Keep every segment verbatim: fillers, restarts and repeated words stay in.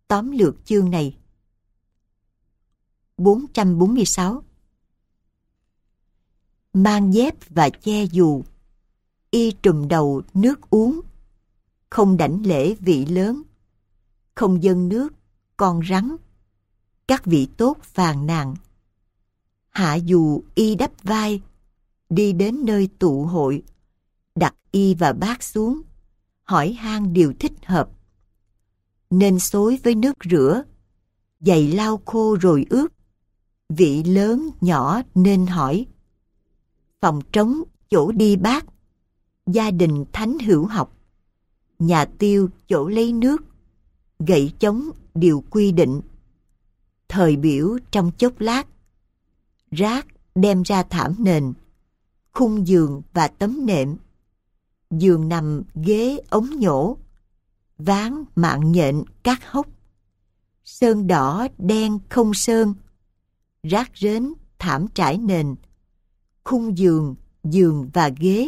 Tóm lược chương này. bốn trăm bốn mươi sáu. Mang dép và che dù, y trùm đầu nước uống, không đảnh lễ vị lớn, không dâng nước con rắn, các vị tốt phàn nàn. Hạ dù y đắp vai, đi đến nơi tụ hội, đặt y và bát xuống, hỏi han điều thích hợp. Nên xối với nước rửa, giày lau khô rồi ướp, vị lớn nhỏ nên hỏi. Phòng trống chỗ đi bát, gia đình thánh hữu học, nhà tiêu chỗ lấy nước, gậy chống điều quy định. Thời biểu trong chốc lát, rác đem ra thảm nền, khung giường và tấm nệm, giường nằm ghế ống nhổ, ván mạng nhện các hốc, sơn đỏ đen không sơn, rác rến thảm trải nền, khung giường, giường và ghế,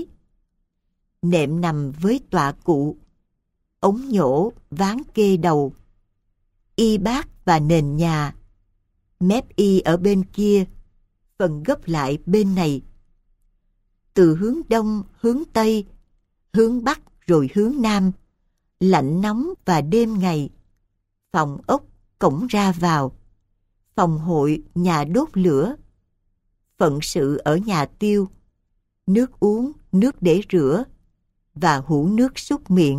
nệm nằm với tọa cụ, ống nhổ ván kê đầu, y bát và nền nhà, mép y ở bên kia, phần gấp lại bên này. Từ hướng đông hướng tây, hướng bắc rồi hướng nam, lạnh nóng và đêm ngày, phòng ốc cổng ra vào, phòng hội nhà đốt lửa, phận sự ở nhà tiêu, nước uống, nước để rửa và hũ nước súc miệng.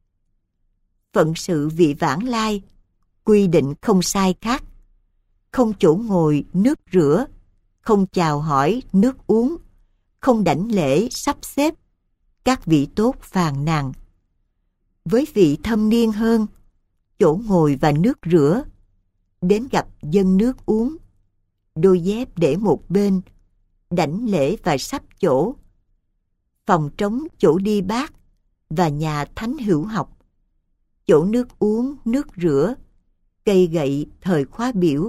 Phận sự vị vãng lai, quy định không sai khác, không chỗ ngồi nước rửa, không chào hỏi nước uống, không đảnh lễ sắp xếp, các vị tốt phàn nàn. Với vị thâm niên hơn, chỗ ngồi và nước rửa, đến gặp dân nước uống, đôi dép để một bên, đảnh lễ và sắp chỗ, phòng trống chỗ đi bát và nhà thánh hữu học, chỗ nước uống, nước rửa, cây gậy thời khóa biểu.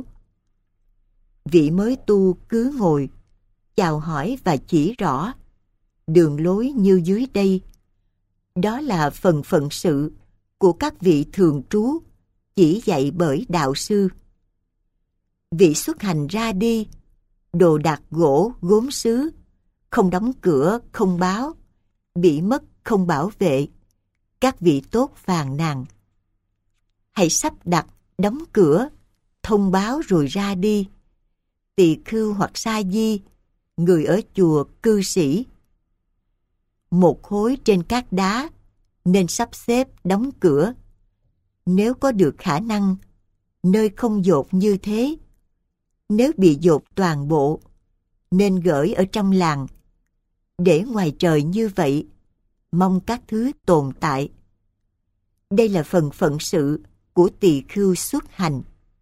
Vị mới tu cứ ngồi, chào hỏi và chỉ rõ, đường lối như dưới đây. Đó là phần phận sự của các vị thường trú, chỉ dạy bởi đạo sư. Vị xuất hành ra đi, đồ đạc gỗ, gốm sứ, không đóng cửa, không báo, bị mất không bảo vệ, các vị tốt phàn nàn. Hãy sắp đặt, đóng cửa, thông báo rồi ra đi. Tỳ khưu hoặc sa di, người ở chùa, cư sĩ. Một khối trên các đá, nên sắp xếp đóng cửa. Nếu có được khả năng, nơi không dột như thế. Nếu bị dột toàn bộ, nên gửi ở trong làng. Để ngoài trời như vậy, mong các thứ tồn tại. Đây là phần phận sự của tỳ khưu xuất hành.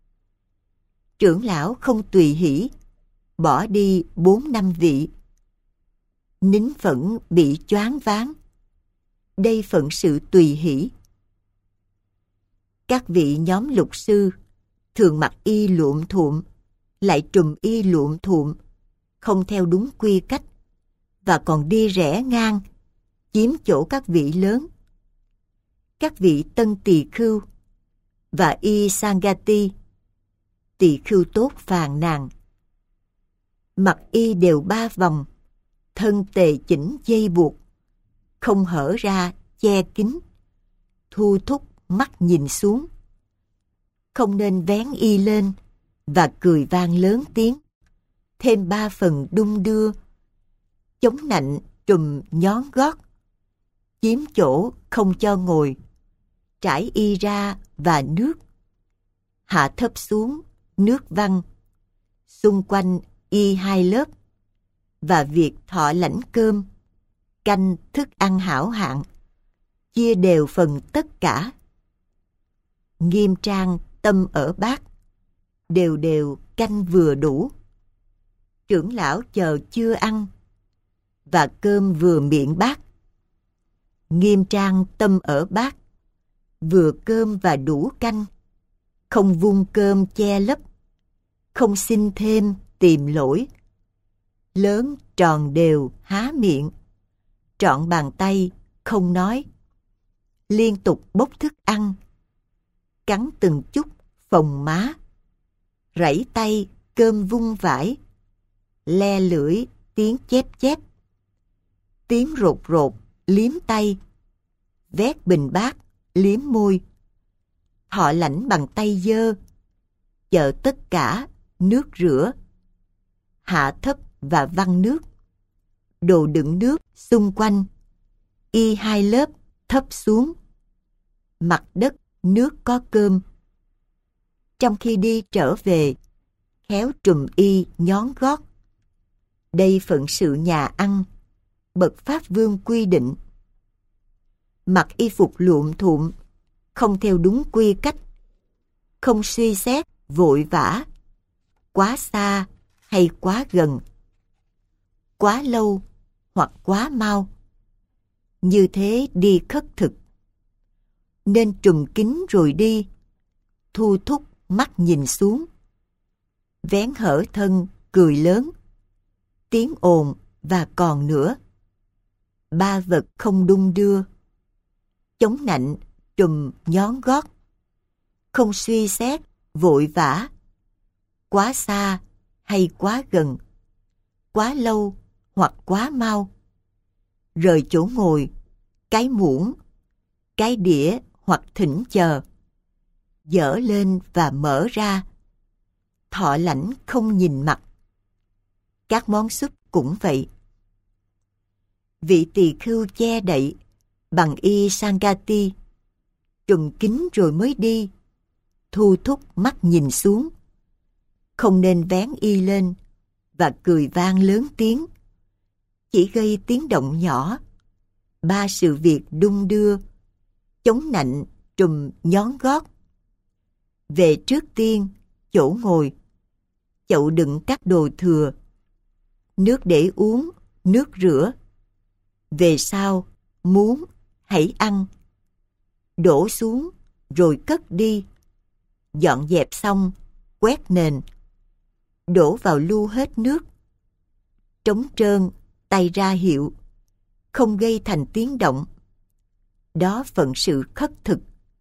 Trưởng lão không tùy hỷ, bỏ đi bốn năm vị. Nín phẫn bị choáng váng. Đây phận sự tùy hỷ. Các vị nhóm lục sư thường mặc y luộm thuộm, lại trùm y luộm thuộm, không theo đúng quy cách, và còn đi rẽ ngang, chiếm chỗ các vị lớn. Các vị tân tỳ khưu và y sangati, tỳ khưu tốt phàn nàn. Mặc y đều ba vòng, thân tề chỉnh dây buộc, không hở ra che kín, thu thúc mắt nhìn xuống. Không nên vén y lên và cười vang lớn tiếng, thêm ba phần đung đưa, chống nạnh trùm nhón gót, chiếm chỗ không cho ngồi, trải y ra và nước, hạ thấp xuống, nước văng, xung quanh y hai lớp, và việc thọ lãnh cơm, canh thức ăn hảo hạng, chia đều phần tất cả. Nghiêm trang tâm ở bát, đều đều canh vừa đủ. Trưởng lão chờ chưa ăn, và cơm vừa miệng bát. Nghiêm trang tâm ở bát, vừa cơm và đủ canh, không vung cơm che lấp, không xin thêm tìm lỗi. Lớn tròn đều há miệng, trọn bàn tay không nói, liên tục bốc thức ăn, cắn từng chút phồng má, rảy tay cơm vung vãi, le lưỡi tiếng chép chép, tiếng rột rột liếm tay, vét bình bát liếm môi, thọ lãnh bằng tay dơ, chợ tất cả nước rửa, hạ thấp và văng nước, đồ đựng nước xung quanh, y hai lớp thấp xuống, mặt đất nước có cơm. Trong khi đi trở về, khéo trùm y nhón gót. Đây phận sự nhà ăn, bậc pháp vương quy định. Mặc y phục luộm thuộm, không theo đúng quy cách, không suy xét vội vã, quá xa hay quá gần, quá lâu hoặc quá mau. Như thế đi khất thực. Nên trùm kín rồi đi, thu thúc mắt nhìn xuống, vén hở thân cười lớn, tiếng ồn và còn nữa. Ba vật không đung đưa, chống nạnh trùm nhón gót, không suy xét vội vã, quá xa hay quá gần, quá lâu hoặc quá mau. Rời chỗ ngồi, cái muỗng, cái đĩa hoặc thỉnh chờ, dở lên và mở ra. Thọ lãnh không nhìn mặt. Các món súp cũng vậy. Vị tỳ khưu che đậy bằng y sangati, trùm kín rồi mới đi, thu thúc mắt nhìn xuống. Không nên vén y lên và cười vang lớn tiếng, chỉ gây tiếng động nhỏ. Ba sự việc đung đưa, chống nạnh trùm nhón gót. Về trước tiên, chỗ ngồi, chậu đựng các đồ thừa, nước để uống, nước rửa. Về sau, muốn, hãy ăn. Đổ xuống, rồi cất đi. Dọn dẹp xong, quét nền. Đổ vào lu hết nước. Trống trơn, tay ra hiệu, không gây thành tiếng động. Đó phận sự khất thực.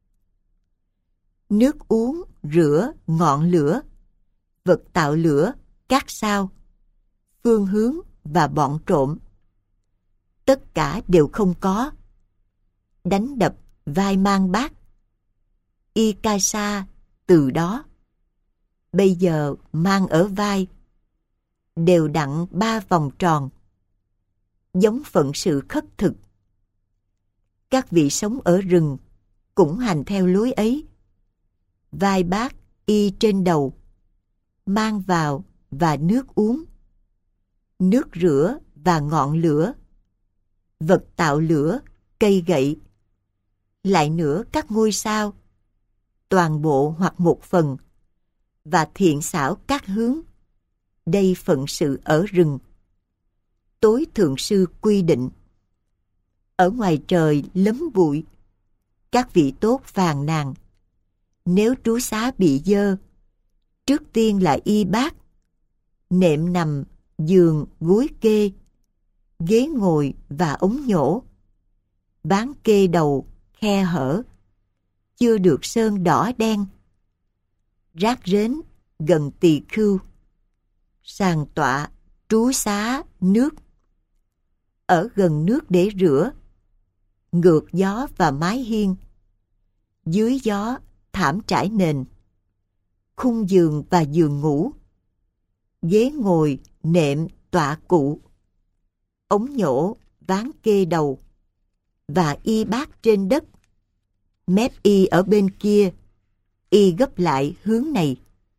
Nước uống, rửa, ngọn lửa, vật tạo lửa, các sao, phương hướng và bọn trộm. Tất cả đều không có. Đánh đập, vai mang bát. Y ca sa từ đó. Bây giờ mang ở vai. Đều đặn ba vòng tròn. Giống phận sự khất thực. Các vị sống ở rừng cũng hành theo lối ấy. Vai bát y trên đầu, mang vào và nước uống, nước rửa và ngọn lửa, vật tạo lửa, cây gậy, lại nữa các ngôi sao, toàn bộ hoặc một phần, và thiện xảo các hướng. Đây phận sự ở rừng. Tối thượng sư quy định. Ở ngoài trời lấm bụi, các vị tốt phàn nàn. Nếu trú xá bị dơ, trước tiên là y bát, nệm nằm, giường, gối kê, ghế ngồi và ống nhổ, ván kê đầu, khe hở, chưa được sơn đỏ đen, rác rến gần tỳ khưu, sàn tọa, trú xá, nước, ở gần nước để rửa, ngược gió và mái hiên, dưới gió thảm trải nền, khung giường và giường ngủ, ghế ngồi, nệm, tọa cụ, ống nhổ, ván kê đầu, và y bát trên đất, mép y ở bên kia, y gấp lại hướng này.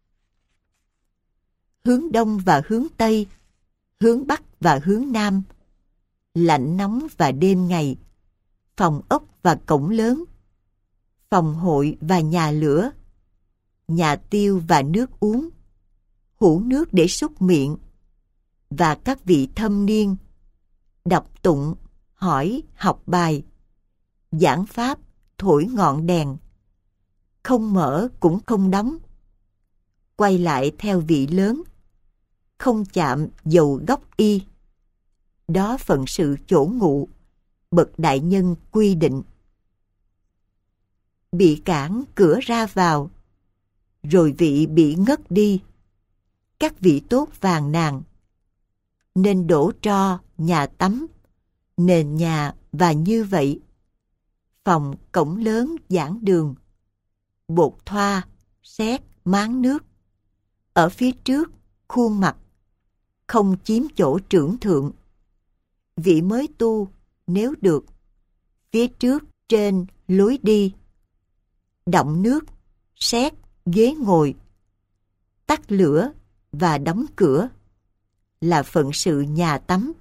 Hướng đông và hướng tây, hướng bắc và hướng nam, lạnh nóng và đêm ngày, phòng ốc và cổng lớn, phòng hội và nhà lửa, nhà tiêu và nước uống, hũ nước để súc miệng, và các vị thâm niên, đọc tụng, hỏi, học bài, giảng pháp, thổi ngọn đèn, không mở cũng không đóng, quay lại theo vị lớn, không chạm dầu góc y. Đó phận sự chỗ ngụ, bậc đại nhân quy định. Bị cản cửa ra vào, rồi vị bị ngất đi. Các vị tốt vàng nàng, nên đổ tro nhà tắm, nền nhà và như vậy. Phòng cổng lớn giảng đường, bột thoa, sét, máng nước. Ở phía trước, khuôn mặt, không chiếm chỗ trưởng thượng. Vị mới tu, nếu được, phía trước trên lối đi. Động nước, sét, ghế ngồi. Tắt lửa và đóng cửa là phận sự nhà tắm.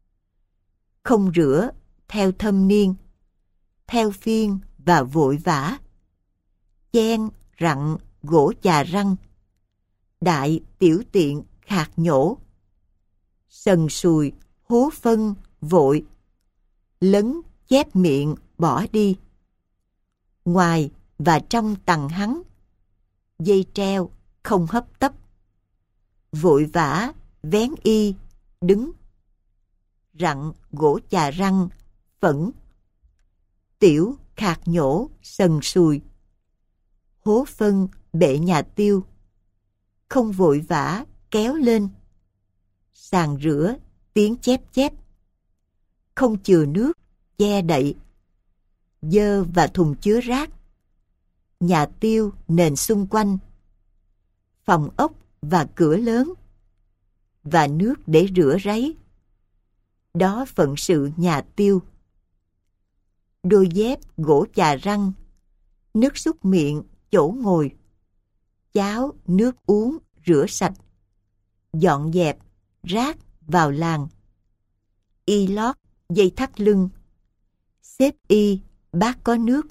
Không rửa theo thâm niên, theo phiên và vội vã. Chen, rặn, gỗ chà răng. Đại tiểu tiện khạc nhổ. Sần sùi, hố phân, vội. Lấn, chép miệng, bỏ đi. Ngoài và trong tầng hắn. Dây treo, không hấp tấp. Vội vã, vén y, đứng. Rặn, gỗ chà răng, phẫn. Tiểu, khạc nhổ, sần sùi. Hố phân, bệ nhà tiêu. Không vội vã, kéo lên. Sàn rửa, tiếng chép chép. Không chừa nước, che đậy. Dơ và thùng chứa rác. Nhà tiêu, nền xung quanh. Phòng ốc và cửa lớn. Và nước để rửa ráy. Đó phận sự nhà tiêu. Đôi dép gỗ chà răng. Nước súc miệng, chỗ ngồi. Cháo, nước uống, rửa sạch. Dọn dẹp, rác vào làng. Y lót, dây thắt lưng. Xếp y, bát có nước.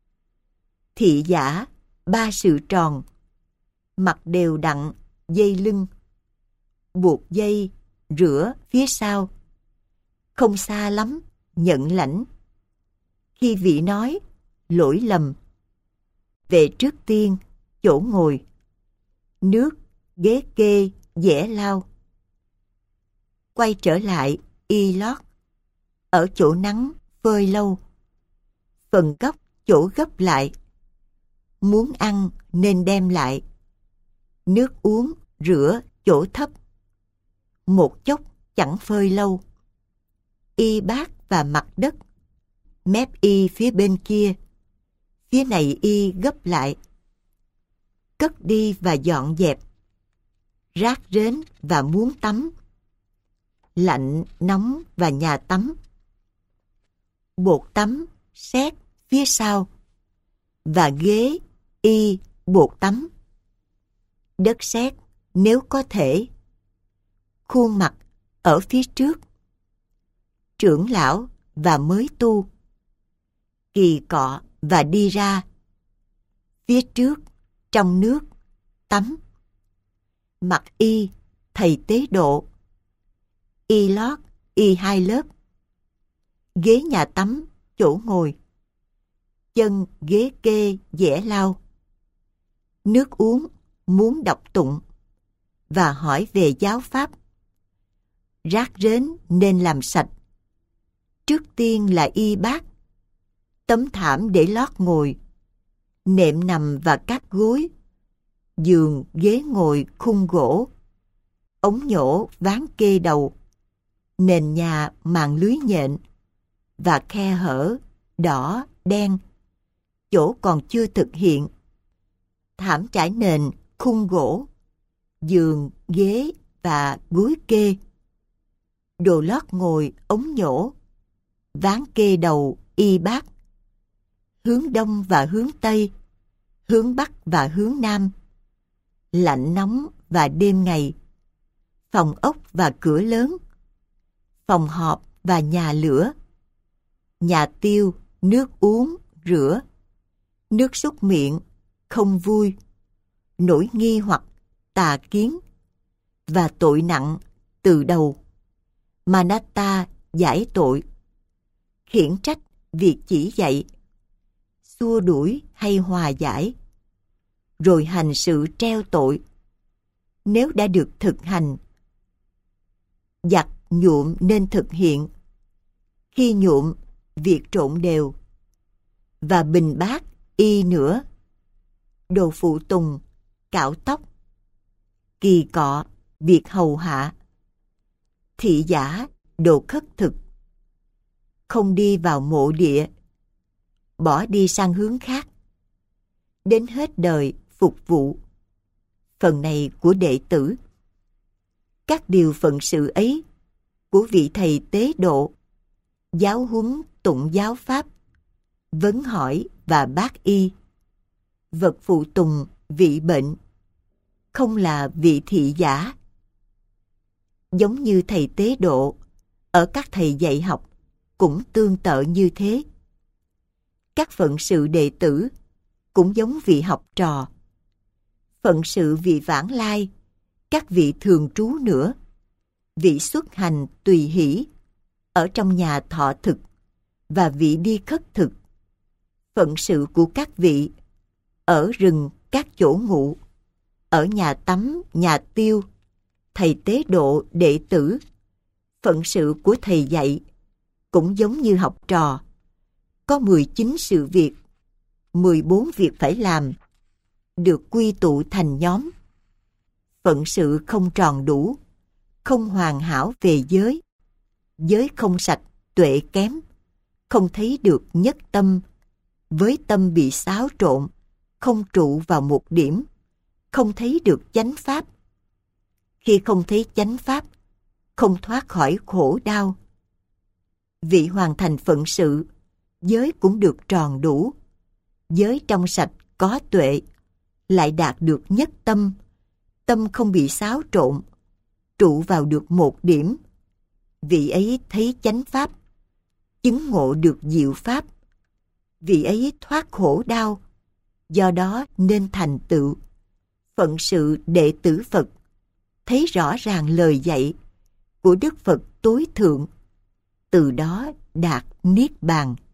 Thị giả, ba sự tròn. Mặt đều đặn, dây lưng. Buộc dây, rửa phía sau. Không xa lắm, nhận lãnh. Khi vị nói, lỗi lầm. Về trước tiên, chỗ ngồi. Nước, ghế kê, dẻ lau. Quay trở lại, y lót. Ở chỗ nắng, phơi lâu. Phần góc, chỗ gấp lại. Muốn ăn nên đem lại. Nước uống, rửa, chỗ thấp. Một chốc chẳng phơi lâu. Y bát và mặt đất. Mép y phía bên kia. Phía này y gấp lại. Cất đi và dọn dẹp. Rác rến và muốn tắm. Lạnh, nóng và nhà tắm. Bột tắm, sét phía sau. Và ghế, y, bột tắm. Đất sét nếu có thể. Khuôn mặt ở phía trước. Trưởng lão và mới tu. Kỳ cọ và đi ra. Phía trước, trong nước, tắm. Mặc y, thầy tế độ. Y lót, y hai lớp. Ghế nhà tắm, chỗ ngồi. Chân ghế kê, dẻ lau. Nước uống, muốn đọc tụng. Và hỏi về giáo pháp. Rác rến nên làm sạch. Trước tiên là y bát. Tấm thảm để lót ngồi. Nệm nằm và các gối. Giường, ghế ngồi, khung gỗ. Ống nhổ, ván kê đầu. Nền nhà, màn lưới nhện. Và khe hở, đỏ, đen. Chỗ còn chưa thực hiện. Thảm trải nền, khung gỗ. Giường, ghế và gối kê. Đồ lót ngồi, ống nhổ. Ván kê đầu, y bát. Hướng đông và hướng tây. Hướng bắc và hướng nam. Lạnh nóng và đêm ngày. Phòng ốc và cửa lớn. Phòng họp và nhà lửa. Nhà tiêu, nước uống, rửa. Nước súc miệng, không vui. Nỗi nghi hoặc tà kiến. Và tội nặng từ đầu. Manatta giải tội. Khiển trách việc chỉ dạy. Xua đuổi hay hòa giải. Rồi hành sự treo tội. Nếu đã được thực hành. Giặt nhuộm nên thực hiện. Khi nhuộm, việc trộn đều. Và bình bát y nữa. Đồ phụ tùng, cạo tóc, kỳ cọ, việc hầu hạ, thị giả, đồ khất thực, không đi vào mộ địa, bỏ đi sang hướng khác, đến hết đời phục vụ. Phần này của đệ tử. Các điều phận sự ấy của vị thầy tế độ, giáo huấn tụng giáo pháp, vấn hỏi và bác y, vật phụ tùng vị bệnh, không là vị thị giả. Giống như thầy tế độ, ở các thầy dạy học cũng tương tự như thế. Các phận sự đệ tử cũng giống vị học trò. Phận sự vị vãng lai, các vị thường trú nữa, vị xuất hành tùy hỷ, ở trong nhà thọ thực, và vị đi khất thực. Phận sự của các vị, ở rừng các chỗ ngụ, ở nhà tắm, nhà tiêu, thầy tế độ đệ tử. Phận sự của thầy dạy cũng giống như học trò. Có mười chín sự việc, mười bốn việc phải làm, được quy tụ thành nhóm. Phận sự không tròn đủ, không hoàn hảo về giới, giới không sạch, tuệ kém, không thấy được nhất tâm, với tâm bị xáo trộn, không trụ vào một điểm, không thấy được chánh pháp. Khi không thấy chánh pháp, không thoát khỏi khổ đau. Vị hoàn thành phận sự, giới cũng được tròn đủ, giới trong sạch có tuệ, lại đạt được nhất tâm, tâm không bị xáo trộn, trụ vào được một điểm. Vị ấy thấy chánh pháp, chứng ngộ được diệu pháp. Vị ấy thoát khổ đau, do đó nên thành tựu. Phận sự đệ tử Phật, thấy rõ ràng lời dạy của Đức Phật tối thượng, từ đó đạt niết bàn.